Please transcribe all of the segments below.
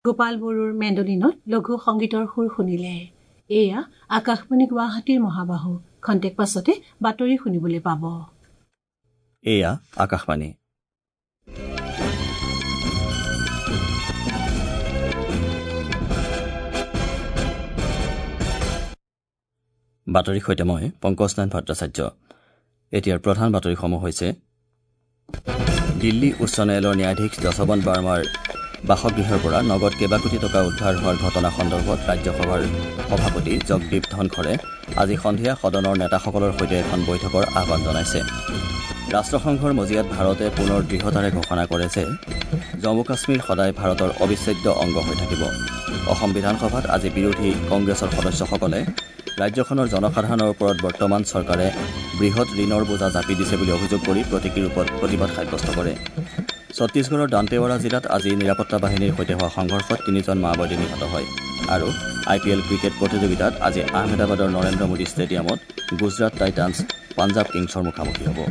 গোপাল বৰুৰ মেণ্ডলিনত লঘু সংগীতৰ সুৰ শুনিলে। এয়া আকাশবাণী গুৱাহাটীৰ মহাবাহু। খন্তেক পাছতে বাতৰি শুনিবলৈ পাব। এয়া আকাশবাণী। বাতৰিৰ সৈতে মই পংকজনাথ ভট্টাচাৰ্য। এতিয়াৰ প্ৰধান বাতৰিসমূহ হৈছে দিল্লী উচ্চ ন্যায়ালয়ৰ ন্যায়াধীশ যশৱন্ত বাৰ্মাৰ বাসগৃহৰ পৰা নগদ কেইবা কোটি টকা উদ্ধাৰ হোৱাৰ ঘটনা সন্দৰ্ভত ৰাজ্যসভাৰ সভাপতি জগদীপ ধনখৰে আজি সন্ধিয়া সদনৰ নেতাসকলৰ সৈতে এখন বৈঠকৰ আহ্বান জনাইছে। ৰাষ্ট্ৰসংঘৰ মজিয়াত ভাৰতে পুনৰ দৃঢ়তাৰে ঘোষণা কৰে যে জম্মু কাশ্মীৰ সদায় ভাৰতৰ অবিচ্ছেদ্য অংগ হৈ থাকিব। অসম বিধানসভাত আজি বিৰোধী কংগ্ৰেছৰ সদস্যসকলে ৰাজ্যখনৰ জনসাধাৰণৰ ওপৰত বৰ্তমান চৰকাৰে বৃহৎ ঋণৰ বোজা জাপি দিছে বুলি অভিযোগ কৰি প্ৰতীকী ৰূপত প্ৰতিবাদ সাব্যস্ত কৰে। ছত্তীশগড়ৰ দান্তেৱাড়া জিলাত আজি নিৰাপত্তা বাহিনীৰ সৈতে হোৱা সংঘৰ্ষত 3জন মাওবাদী নিহত হয়। আৰু IPL ক্ৰিকেট প্ৰতিযোগিতাত আজি আহমেদাবাদৰ নৰেন্দ্ৰ মোদী ষ্টেডিয়ামত গুজৰাট টাইটান্ছ পাঞ্জাৱ কিংছৰ মুখামুখি হ'ব।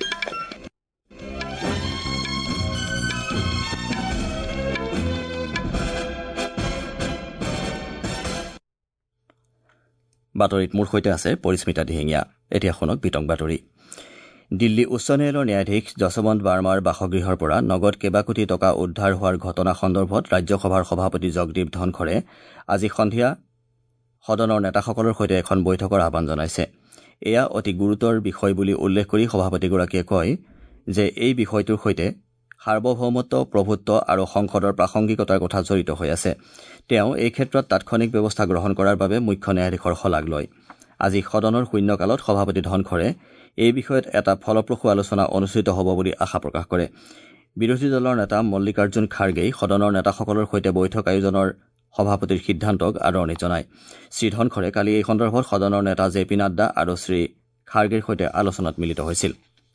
বাতৰিত মোৰ সৈতে আছে পৰিস্মিতা দিহিঙীয়া। এতিয়া শুনক বিতং বাতৰি। দিল্লী উচ্চ ন্যায়ালয়ৰ ন্যায়াধীশ যশৱন্ত বাৰ্মাৰ বাসগৃহৰ পৰা নগদ কেইবা কোটি টকা উদ্ধাৰ হোৱাৰ ঘটনা সন্দৰ্ভত ৰাজ্যসভাৰ সভাপতি জগদীপ ধনখৰে আজি সন্ধিয়া সদনৰ নেতাসকলৰ সৈতে এখন বৈঠকৰ আহ্বান জনাইছে। এয়া অতি গুৰুতৰ বিষয় বুলি উল্লেখ কৰি সভাপতিগৰাকীয়ে কয় যে এই বিষয়টোৰ সৈতে সাৰ্বভৌমত্ব, প্ৰভুত্ব আৰু সংসদৰ প্ৰাসংগিকতাৰ কথা জড়িত হৈ আছে। তেওঁ এই ক্ষেত্ৰত তাৎক্ষণিক ব্যৱস্থা গ্ৰহণ কৰাৰ বাবে মুখ্য ন্যায়াধীশৰ শলাগ লয়। আজি সদনৰ শূন্যকালত সভাপতি ধনখৰে এই বিষয়ত এটা ফলপ্ৰসূ আলোচনা অনুষ্ঠিত হ'ব বুলি আশা প্ৰকাশ কৰে। বিৰোধী দলৰ নেতা মল্লিকাৰ্জুন খাৰ্গেই সদনৰ নেতাসকলৰ সৈতে বৈঠক আয়োজনৰ সভাপতিৰ সিদ্ধান্তক আদৰণি জনায়। শ্ৰীধনখৰে কালি এই সন্দৰ্ভত সদনৰ নেতা JP নাড্ডা আৰু শ্ৰী খাৰ্গেৰ সৈতে আলোচনাত মিলিত হৈছিল।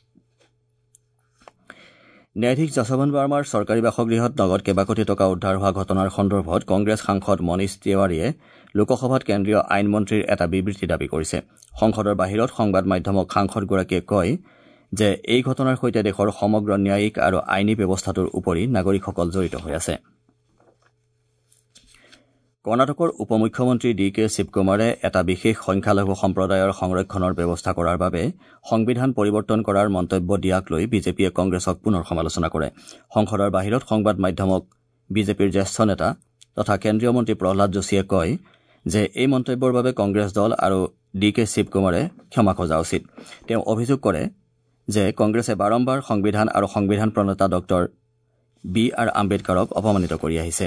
ন্যায়াধীশ যশৱন্ত বাৰ্মাৰ চৰকাৰী বাসগৃহত নগদ কেইবা কোটি টকা উদ্ধাৰ হোৱা ঘটনাৰ সন্দৰ্ভত কংগ্ৰেছ সাংসদ মনীষ তিৱাৰীয়ে লোকসভাত কেন্দ্ৰীয় আইন মন্ত্ৰীৰ এটা বিবৃতি দাবী কৰিছে। সংসদৰ বাহিৰত সংবাদ মাধ্যমক সাংসদগৰাকীয়ে কয় যে এই ঘটনাৰ সৈতে দেশৰ সমগ্ৰ ন্যায়িক আৰু আইনী ব্যৱস্থাটোৰ উপৰি নাগৰিকসকল জড়িত হৈ আছে। কৰ্ণাটকৰ উপ মুখ্যমন্ত্ৰী DK শিৱকুমাৰে এটা বিশেষ সংখ্যালঘু সম্প্ৰদায়ৰ সংৰক্ষণৰ ব্যৱস্থা কৰাৰ বাবে সংবিধান পৰিৱৰ্তন কৰাৰ মন্তব্য দিয়াক লৈ বিজেপিয়ে কংগ্ৰেছক পুনৰ সমালোচনা কৰে। সংসদৰ বাহিৰত সংবাদ মাধ্যমক বিজেপিৰ জ্যেষ্ঠ নেতা তথা কেন্দ্ৰীয় মন্ত্ৰী প্ৰহ্লাদ যোশীয়ে কয় যে এই মন্তব্যৰ বাবে কংগ্ৰেছ দল আৰু DK শিৱকুমাৰে ক্ষমা খোজা উচিত। তেওঁ অভিযোগ কৰে যে কংগ্ৰেছে বাৰম্বাৰ সংবিধান আৰু সংবিধান প্ৰণেতা ডক্টৰ BR আম্বেদকাৰক অপমানিত কৰি আহিছে।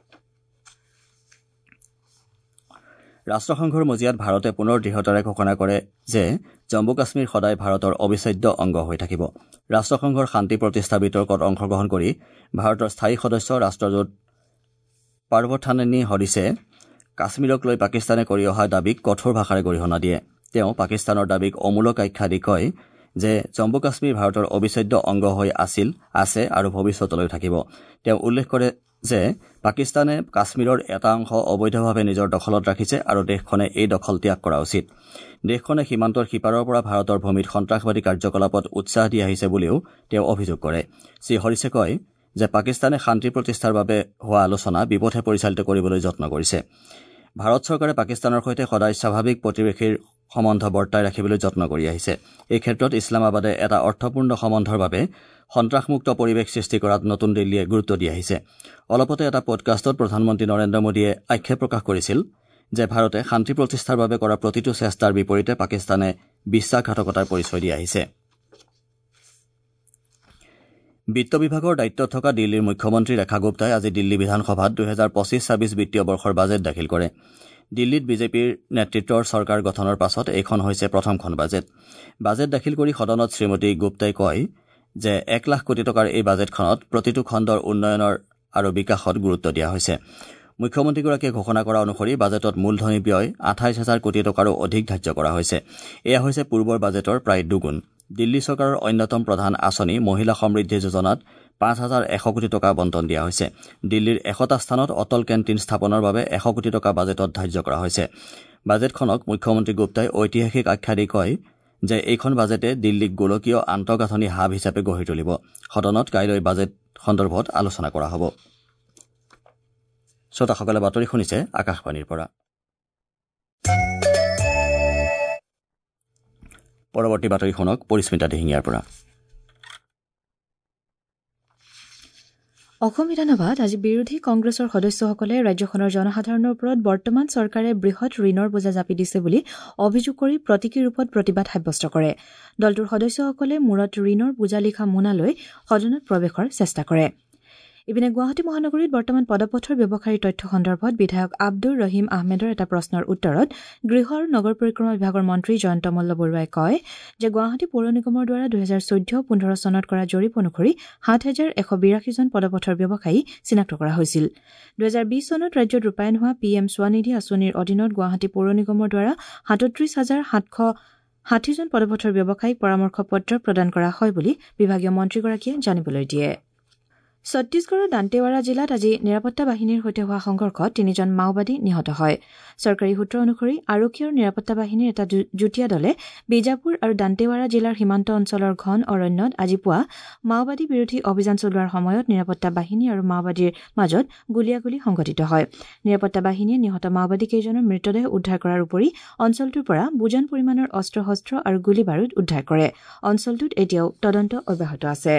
ৰাষ্ট্ৰসংঘৰ মজিয়াত ভাৰতে পুনৰ দৃঢ়তাৰে ঘোষণা কৰে যে জম্মু কাশ্মীৰ সদায় ভাৰতৰ অবিচ্ছেদ্য অংগ হৈ থাকিব। ৰাষ্ট্ৰসংঘৰ শান্তি প্ৰতিষ্ঠা বিতৰ্কত অংশগ্ৰহণ কৰি ভাৰতৰ স্থায়ী সদস্য ৰাষ্ট্ৰদূত পাৰ্বথানেনী হৰিছে কাশ্মীৰক লৈ পাকিস্তানে কৰি অহা দাবীক কঠোৰ ভাষাৰে গৰিহণা দিয়ে। তেওঁ পাকিস্তানৰ দাবীক অমূলক আখ্যা দি কয় যে জম্মু কাশ্মীৰ ভাৰতৰ অবিচ্ছেদ্য অংগ হৈ আছে আৰু ভৱিষ্যতলৈ থাকিব। তেওঁ উল্লেখ কৰে যে পাকিস্তানে কাশ্মীৰৰ এটা অংশ অবৈধভাৱে নিজৰ দখলত ৰাখিছে আৰু দেশখনে এই দখল ত্যাগ কৰা উচিত। দেশখনে সীমান্তৰ সিপাৰৰ পৰা ভাৰতৰ ভূমিত সন্ত্ৰাসবাদী কাৰ্যকলাপত উৎসাহ দি আহিছে বুলিও তেওঁ অভিযোগ কৰে। শ্ৰীহৰিছে কয় যে পাকিস্তানে শান্তি প্ৰতিষ্ঠাৰ বাবে হোৱা আলোচনা বিপথে পৰিচালিত কৰিবলৈ যত্ন কৰিছে। ভাৰত চৰকাৰে পাকিস্তানৰ সৈতে সদায় স্বাভাৱিক প্ৰতিবেশীৰ সম্বন্ধ বৰ্তাই ৰাখিবলৈ যত্ন কৰি আহিছে। এই ক্ষেত্ৰত ইছলামাবাদে এটা অৰ্থপূৰ্ণ সম্বন্ধৰ বাবে সন্ত্ৰাসমুক্ত পৰিৱেশ সৃষ্টি কৰাত নতুন দিল্লীয়ে গুৰুত্ব দি আহিছে। অলপতে এটা পডকাষ্টত প্ৰধানমন্ত্ৰী নৰেন্দ্ৰ মোদীয়ে আক্ষেপ প্ৰকাশ কৰিছিল যে ভাৰতে শান্তি প্ৰতিষ্ঠাৰ বাবে কৰা প্ৰতিটো চেষ্টাৰ বিপৰীতে পাকিস্তানে বিশ্বাসঘাতকতাৰ পৰিচয় দি আহিছে। বিত্ত বিভাগৰ দায়িত্বত থকা দিল্লীৰ মুখ্যমন্ত্ৰী ৰেখা গুপ্তাই আজি দিল্লী বিধানসভাত 2025-26 বিত্তীয় বৰ্ষৰ বাজেট দাখিল কৰে। দিল্লীত বিজেপিৰ নেতৃত্বৰ চৰকাৰ গঠনৰ পাছত এইখন হৈছে প্ৰথমখন বাজেট দাখিল কৰি সদনত শ্ৰীমতী গুপ্তাই কয় যে 1 লাখ কোটি টকাৰ এই বাজেটখনত প্ৰতিটো খণ্ডৰ উন্নয়নৰ আৰু বিকাশত গুৰুত্ব দিয়া হৈছে। মুখ্যমন্ত্ৰীগৰাকীয়ে ঘোষণা কৰা অনুসৰি বাজেটত মূলধনী ব্যয় 28,000 কোটি টকাৰো অধিক ধাৰ্য কৰা হৈছে। এয়া হৈছে পূৰ্বৰ বাজেটৰ প্ৰায় দুগুণ। দিল্লী চৰকাৰৰ অন্যতম প্ৰধান আঁচনি মহিলা সমৃদ্ধি যোজনাত 5,100 কোটি টকা বণ্টন দিয়া হৈছে। দিল্লীৰ 100টা স্থানত অটল কেণ্টিন স্থাপনৰ বাবে 100 কোটি টকা বাজেটত ধাৰ্য কৰা হৈছে। বাজেটখনক মুখ্যমন্ত্ৰী গুপ্তাই ঐতিহাসিক আখ্যা দি কয় যে এইখন বাজেটে দিল্লীক গোলকীয় আন্তঃগাঁথনি হাব হিচাপে গঢ়ি তুলিব। সদনত কাইলৈ বাজেট সন্দৰ্ভত আলোচনা কৰা হ'ব। শ্ৰোতাসকলে বাতৰি শুনিছে আকাশবাণীৰ পৰা। পৰৱৰ্তী বাতৰি শুনক পৰিস্মিতা দিহিঙীয়াৰ পৰা। অসম বিধানসভাত আজি বিৰোধী কংগ্ৰেছৰ সদস্যসকলে ৰাজ্যখনৰ জনসাধাৰণৰ ওপৰত বৰ্তমান চৰকাৰে বৃহৎ ঋণৰ বোজা জাপি দিছে বুলি অভিযোগ কৰি প্ৰতীকী ৰূপত প্ৰতিবাদ সাব্যস্ত কৰে। দলটোৰ সদস্যসকলে মূৰত ঋণৰ বোজা লিখা মোনা লৈ সদনত প্ৰৱেশৰ চেষ্টা কৰে। ইপিনে গুৱাহাটী মহানগৰীত বৰ্তমান পদপথৰ ব্যৱসায়ীৰ তথ্য সন্দৰ্ভত বিধায়ক আব্দুৰ ৰহিম আহমেদৰ এটা প্ৰশ্নৰ উত্তৰত গৃহ আৰু নগৰ পৰিক্ৰমা বিভাগৰ মন্ত্ৰী জয়ন্ত মল্ল বৰুৱাই কয় যে গুৱাহাটী পৌৰ নিগমৰ দ্বাৰা 2014-15 চনত কৰা জৰীপ অনুসৰি ৭,১৮২ জন পদপথৰ ব্যৱসায়ী চিনাক্ত কৰা হৈছিল। 2020 চনত ৰাজ্যত ৰূপায়ণ হোৱা PM স্বনিধি আঁচনিৰ অধীনত গুৱাহাটী পৌৰ নিগমৰ দ্বাৰা ৩৭,৭৬০ জন পদপথৰ ব্যৱসায়ীক পৰামৰ্শ পত্ৰ প্ৰদান কৰা হয় বুলি বিভাগীয় মন্ত্ৰীগৰাকীয়ে জানিবলৈ দিয়ে। ছত্তীশগড়ৰ দান্তেৱাড়া জিলাত আজি নিৰাপত্তা বাহিনীৰ সৈতে হোৱা সংঘৰ্ষত 3জন মাওবাদী নিহত হয়। চৰকাৰী সূত্ৰ অনুসৰি আৰক্ষী আৰু নিৰাপত্তা বাহিনীৰ এটা যুটীয়া দলে বিজাপুৰ আৰু দান্তেৱাড়া জিলাৰ সীমান্ত অঞ্চলৰ ঘন অৰণ্যত আজি পুৱা মাওবাদী বিৰোধী অভিযান চলোৱাৰ সময়ত নিৰাপত্তা বাহিনী আৰু মাওবাদীৰ মাজত গুলীয়াগুলী সংঘটিত হয়। নিৰাপত্তা বাহিনীয়ে নিহত মাওবাদী কেইজনৰ মৃতদেহ উদ্ধাৰ কৰাৰ উপৰি অঞ্চলটোৰ পৰা বুজন পৰিমাণৰ অস্ত্ৰ শস্ত্ৰ আৰু গুলী বাৰুদ উদ্ধাৰ কৰে। অঞ্চলটোত এতিয়াও তদন্ত অব্যাহত আছে।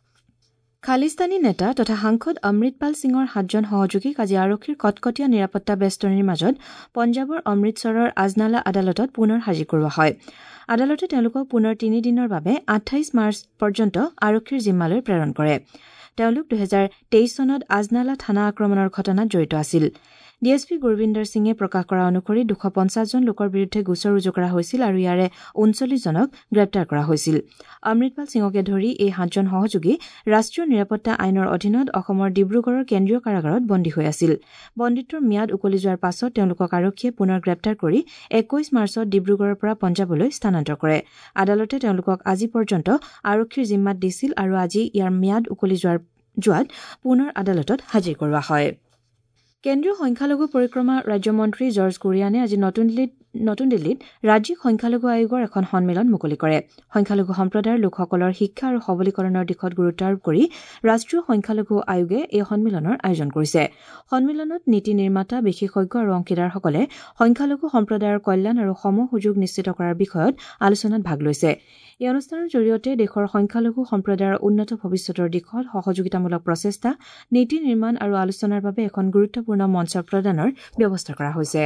খালিস্তানী নেতা তথা সাংসদ অমৃতপাল সিঙৰ 7জন সহযোগীক আজি আৰক্ষীৰ কটকটীয়া নিৰাপত্তা বেষ্টনীৰ মাজত পঞ্জাৱৰ অমৃতসৰৰ আজনালা আদালতত পুনৰ হাজিৰ কৰোৱা হয়। আদালতে তেওঁলোকক পুনৰ 3 দিনৰ বাবে 28 মাৰ্চ পৰ্যন্ত আৰক্ষীৰ জিম্মালৈ প্ৰেৰণ কৰে। তেওঁলোক 2023 চনত আজনালা থানা আক্ৰমণৰ ঘটনাত জড়িত আছিল। DSP গুৰবিন্দৰ সিঙে প্ৰকাশ কৰা অনুসৰি 250 জন লোকৰ বিৰুদ্ধে গোচৰ ৰুজু কৰা হৈছিল আৰু ইয়াৰে 39 জনক গ্ৰেপ্তাৰ কৰা হৈছিল। অমৃতপাল সিঙকে ধৰি এই 7জন সহযোগী ৰাষ্ট্ৰীয় নিৰাপত্তা আইনৰ অধীনত অসমৰ ডিব্ৰুগড়ৰ কেন্দ্ৰীয় কাৰাগাৰত বন্দী হৈ আছিল। বন্দীত্বৰ ম্যাদ উকলি যোৱাৰ পাছত তেওঁলোকক আৰক্ষীয়ে পুনৰ গ্ৰেপ্তাৰ কৰি 21 মাৰ্চত ডিব্ৰুগড়ৰ পৰা পঞ্জাৱলৈ স্থানান্তৰ কৰে। আদালতে তেওঁলোকক আজি পৰ্যন্ত আৰক্ষীৰ জিম্মাত দিছিল আৰু আজি ইয়াৰ ম্যাদ উকলি যোৱাত পুনৰ আদালতত হাজিৰ কৰোৱা হয়। কেন্দ্ৰীয় সংখ্যালঘু পৰিক্ৰমা ৰাজ্যমন্ত্ৰী জৰ্জ কুৰিয়ানে আজি নতুন দিল্লীত ৰাজ্যিক সংখ্যালঘু আয়োগৰ এখন সন্মিলন মুকলি কৰে। সংখ্যালঘু সম্প্ৰদায়ৰ লোকসকলৰ শিক্ষা আৰু সবলীকৰণৰ দিশত গুৰুত্ব আৰোপ কৰি ৰাষ্ট্ৰীয় সংখ্যালঘু আয়োগে এই সন্মিলনৰ আয়োজন কৰিছে। সন্মিলনত নীতি নিৰ্মাতা, বিশেষজ্ঞ আৰু অংশীদাৰসকলে সংখ্যালঘু সম্প্ৰদায়ৰ কল্যাণ আৰু সম সুযোগ নিশ্চিত কৰাৰ বিষয়ত আলোচনাত ভাগ লৈছে। এই অনুষ্ঠানৰ জৰিয়তে দেশৰ সংখ্যালঘু সম্প্ৰদায়ৰ উন্নত ভৱিষ্যতৰ দিশত সহযোগিতামূলক প্ৰচেষ্টা, নীতি নিৰ্মাণ আৰু আলোচনাৰ বাবে এখন গুৰুত্বপূৰ্ণ মঞ্চ প্ৰদানৰ ব্যৱস্থা কৰা হৈছে।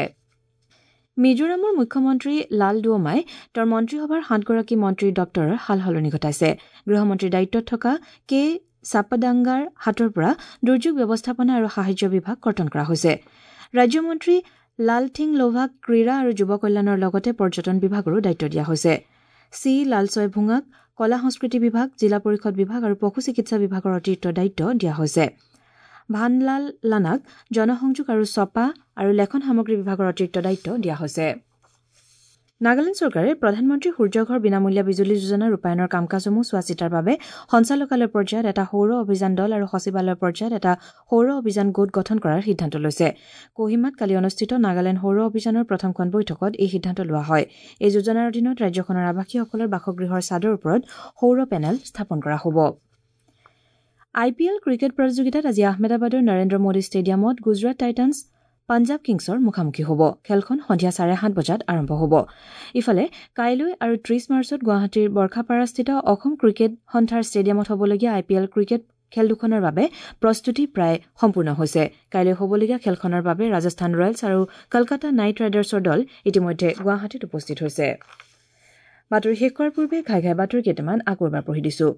মিজোৰামৰ মুখ্যমন্ত্ৰী লাল দুৱমাই তেওঁৰ মন্ত্ৰীসভাৰ 7গৰাকী মন্ত্ৰীৰ দপ্তৰৰ সালসলনি ঘটাইছে। গৃহমন্ত্ৰীৰ দায়িত্বত থকা কে চাপাডাংগাৰ হাতৰ পৰা দুৰ্যোগ ব্যৱস্থাপনা আৰু সাহায্য বিভাগ কৰ্তন কৰা হৈছে। ৰাজ্যমন্ত্ৰী লালথিংলভাক ক্ৰীড়া আৰু যুৱ কল্যাণৰ লগতে পৰ্যটন বিভাগৰো দায়িত্ব দিয়া হৈছে। চি লালচয় ভুঙাক কলা সংস্কৃতি বিভাগ, জিলা পৰিষদ বিভাগ আৰু পশু চিকিৎসা বিভাগৰ অতিৰিক্ত দায়িত্ব দিয়া হৈছে। ভানলাল লানাক জনসংযোগ আৰু ছপা আৰু লেখন সামগ্ৰী বিভাগৰ অতিৰিক্ত দায়িত্ব দিয়া হৈছে। নাগালেণ্ড চৰকাৰে প্ৰধানমন্ত্ৰী সূৰ্যঘৰ বিনামূলীয়া বিজুলী যোজনা ৰূপায়ণৰ কাম কাজসমূহ চোৱা চিতাৰ বাবে সঞ্চালকালয় পৰ্যায়ত এটা সৌৰ অভিযান দল আৰু সচিবালয় পৰ্যায়ত এটা সৌৰ অভিযান গোট গঠন কৰাৰ সিদ্ধান্ত লৈছে। কোহিমাত কালি অনুষ্ঠিত নাগালেণ্ড সৌৰ অভিযানৰ প্ৰথমখন বৈঠকত এই সিদ্ধান্ত লোৱা হয়। এই যোজনাৰ অধীনত ৰাজ্যখনৰ আৱাসীসকলৰ বাসগৃহৰ ছাদৰ ওপৰত সৌৰ পেনেল স্থাপন কৰা হ'ব। IPL ক্ৰিকেট প্ৰতিযোগিতাত আজি আহমেদাবাদৰ নৰেন্দ্ৰ মোদী ষ্টেডিয়ামত গুজৰাট টাইটান্ছ পাঞ্জাৱ কিংছৰ মুখামুখি হ'ব। খেলখন সন্ধিয়া 7:30 বজাত আৰম্ভ হ'ব। ইফালে কাইলৈ আৰু 30 মাৰ্চত গুৱাহাটীৰ বৰ্ষাপাৰাস্থিত অসম ক্ৰিকেট সন্থাৰ ষ্টেডিয়ামত হ'বলগীয়া IPL ক্ৰিকেট খেল দুখনৰ বাবে প্ৰস্তুতি প্ৰায় সম্পূৰ্ণ হৈছে। কাইলৈ হ'বলগীয়া খেলখনৰ বাবে ৰাজস্থান ৰয়েলছ আৰু কলকাতা নাইট ৰাইডাৰ্ছৰ দল ইতিমধ্যে গুৱাহাটীত উপস্থিত হৈছে। বাতৰি শেষ কৰাৰ পূৰ্বে ঘাই বাতৰি কেইটামান আকৌ এবাৰ পঢ়ি দিছো।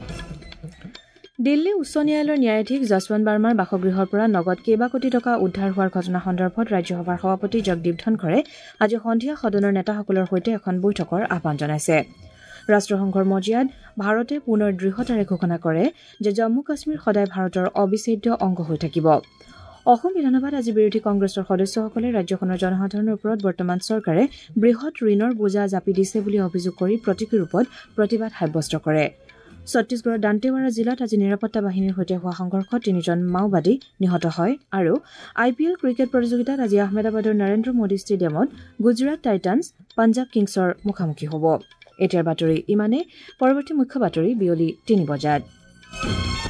দিল্লী উচ্চ ন্যায়ালয়ৰ ন্যায়াধীশ যশৱন্ত বাৰ্মাৰ বাসগৃহৰ পৰা নগদ কেইবা কোটি টকা উদ্ধাৰ হোৱাৰ ঘটনা সন্দৰ্ভত ৰাজ্যসভাৰ সভাপতি জগদীপ ধনখৰে আজি সন্ধিয়া সদনৰ নেতাসকলৰ সৈতে এখন বৈঠকৰ আহ্বান জনাইছে। ৰাষ্ট্ৰসংঘৰ মজিয়াত ভাৰতে পুনৰ দৃঢ়তাৰে ঘোষণা কৰে যে জম্মু কাশ্মীৰ সদায় ভাৰতৰ অবিচ্ছেদ্য অংগ হৈ থাকিব। অসম বিধানসভাত আজি বিৰোধী কংগ্ৰেছৰ সদস্যসকলে ৰাজ্যখনৰ জনসাধাৰণৰ ওপৰত বৰ্তমান চৰকাৰে বৃহৎ ঋণৰ বোজা জাপি দিছে বুলি অভিযোগ কৰি প্ৰতীকী ৰূপত প্ৰতিবাদ সাব্যস্ত কৰে। ছত্তীশগড়ৰ দান্তেৱাড়া জিলাত আজি নিৰাপত্তা বাহিনীৰ সৈতে হোৱা সংঘৰ্ষত 3জন মাওবাদী নিহত হয় আৰু IPL ক্ৰিকেট প্ৰতিযোগিতাত আজি আহমেদাবাদৰ নৰেন্দ্ৰ মোদী ষ্টেডিয়ামত গুজৰাট টাইটান্ছ পাঞ্জাৱ কিংছৰ মুখামুখি হ'ব। এতিয়াৰ বাতৰি ইমানে। পৰৱৰ্তী মুখ্য বাতৰি বিয়লি 3 বজাত।